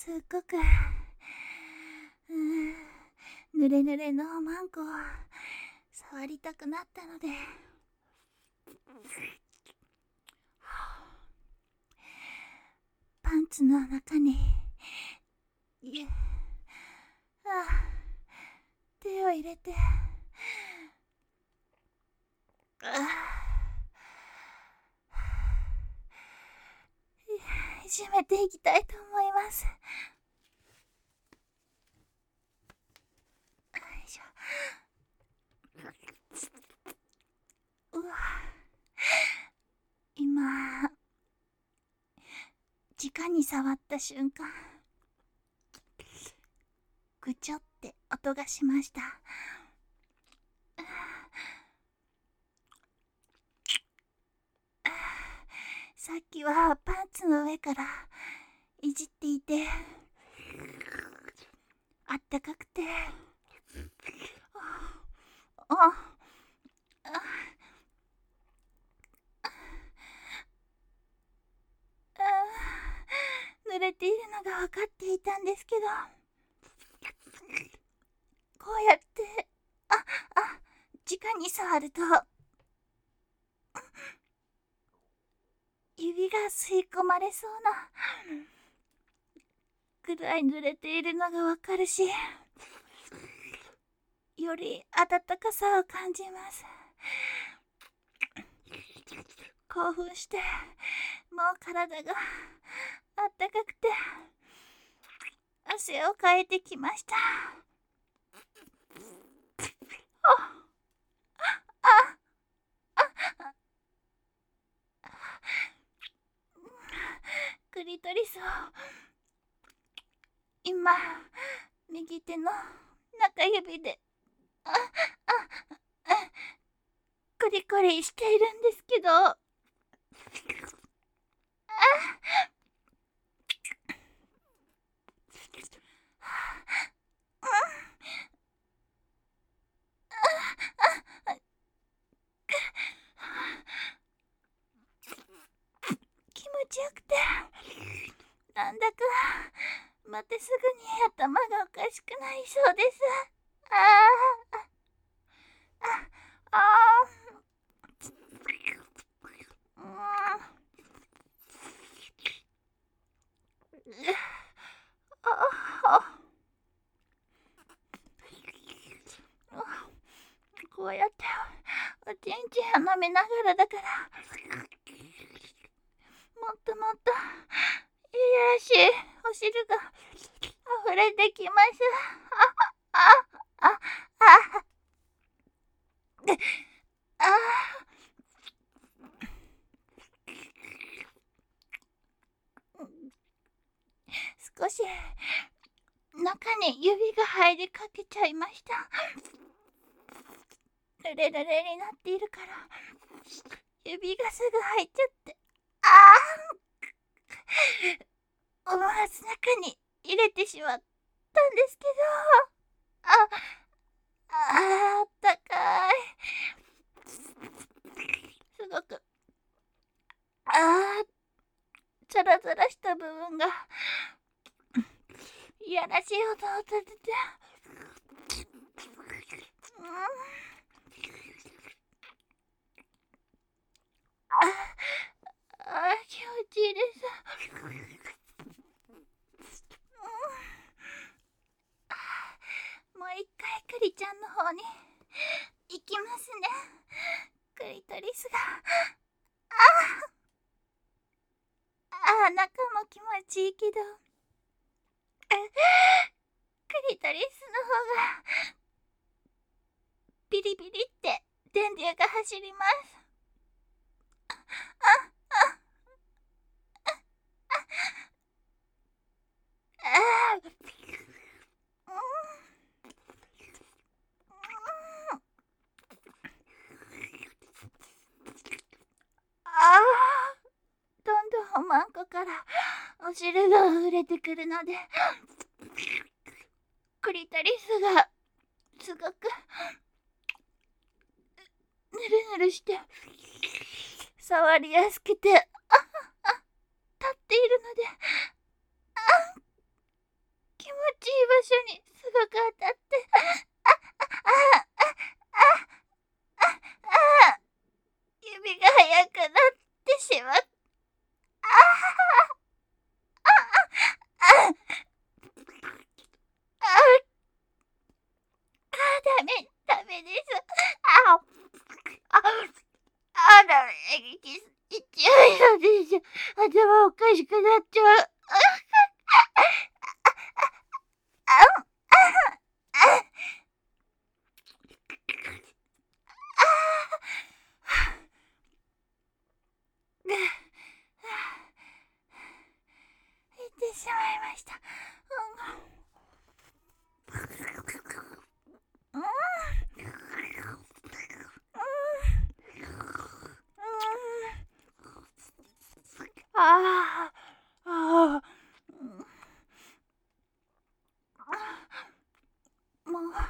すっごく濡れ濡れのマンコを触りたくなったので、パンツの中に手を入れて締めていきたいと思います。よいしょ。今直に触った瞬間、ぐちょって音がしました。さっきはパンツの上からいじっていて、あったかくて、濡れているのが分かっていたんですけど、こうやって直に触ると指が吸い込まれそうなくらい濡れているのがわかるし、より温かさを感じます。興奮してもう体があったかくて汗をかいてきました。クリトリスを今右手の中指でコリコリしているんですけど、気持ちよくて、なんだか待ってすぐに頭がおかしくなりそうです。こうやっておちんちんを舐めながらだから、もっともっといやらしいお汁が溢れてきます。少し中に指が入りかけちゃいました。濡れ濡れになっているから指がすぐ入っちゃって、思わず中に入れてしまったんですけど、あったかい。すごくザラザラした部分がいやらしい音を立てて、気持ちいいです。もう一回クリちゃんの方に行きますね。クリトリスが中も気持ちいいけど、クリトリスの方がビリビリって電流が走ります。どんどんおまんこからお汁が溢れてくるので、クリトリスがすごくぬるぬるして触りやすくて立っているので、 頭おかしくなっちゃう。行ってしまいました。ああ、もう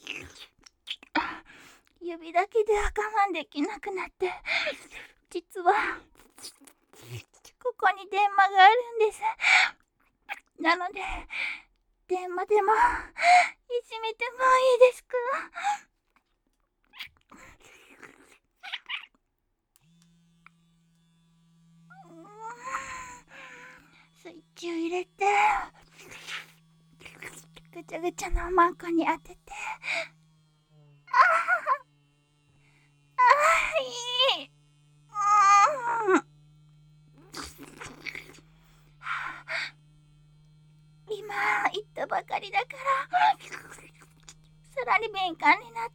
指だけでは我慢できなくなって、実はここに電話があるんです。なので電話でもいじめてもいいですか？スイッチを入れてぐちゃぐちゃのマンコに当てて、いい。今言ったばかりだからさらに敏感になって、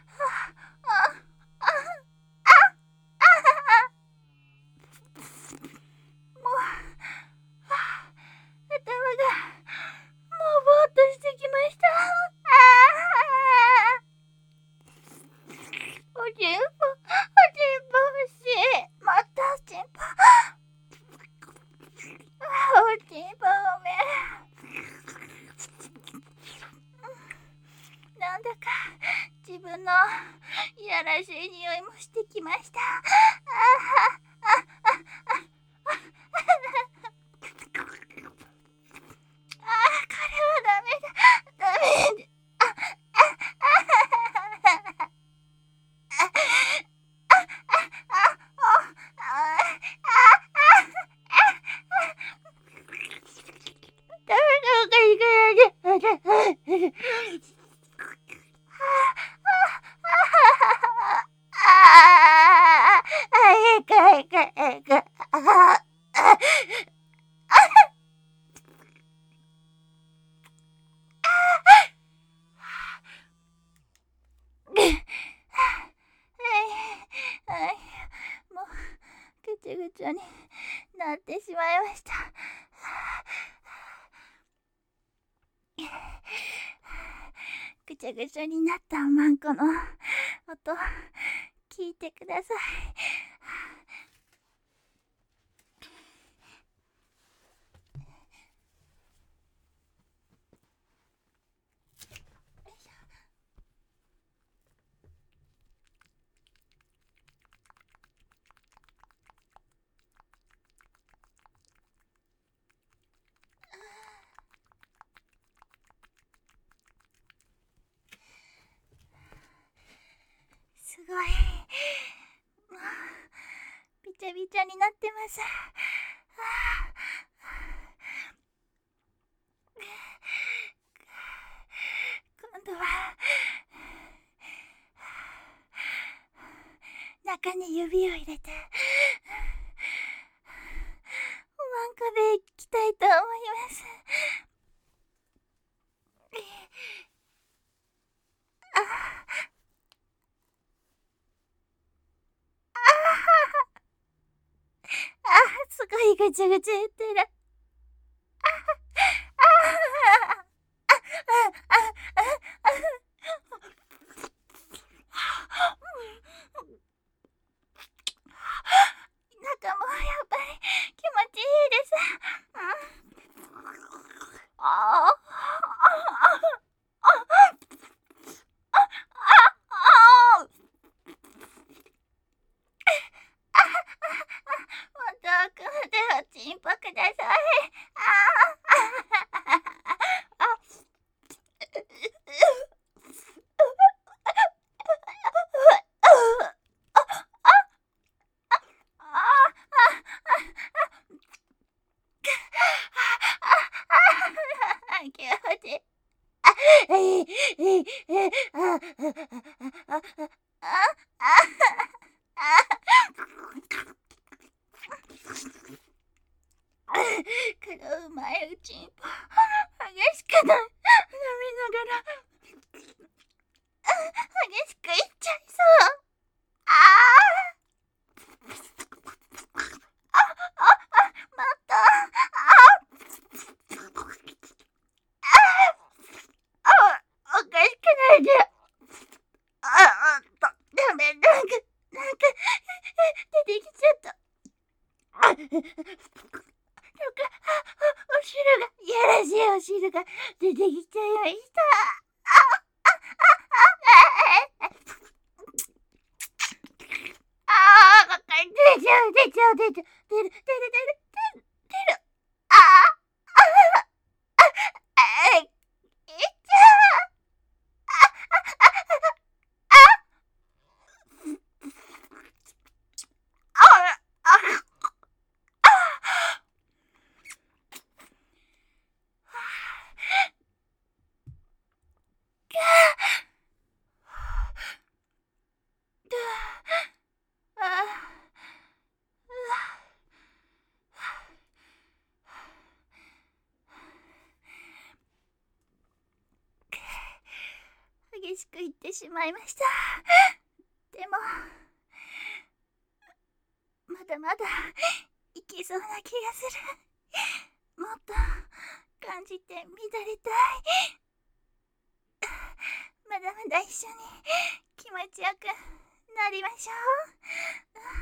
もう頭がもうぼーっとしてきました。おちんぽ欲しい。またおちんぽ。おちんぽごめん。なんだか自分のいやらしい匂いもしてきました。これはダメだ。ダメだ。もうぐちゃぐちゃになってしまいました。ぐちゃぐちゃになったおまんこの音聞いてください。すごい。もうびちゃびちゃになってます。今度は中に指を入れておまんこでいきたいと思います。すごいぐちゃぐちゃ言ってる。中もやっぱり気持ちいいです。遠くまでおちんぽください。気持ちいい。 前打ちんぽ激しく飲みながら激しくいっちゃいそう。あまたおかしくないで。ダメ、なんか出てきちゃった。お汁が、いやらしいお汁が出てきちゃいました。出ちゃう、出ちゃう、出る、出る。あいっちゃう。激しく言ってしまいました。でもまだまだいけそうな気がする。もっと感じて乱れたい。まだまだ一緒に気持ちよくなりましょう。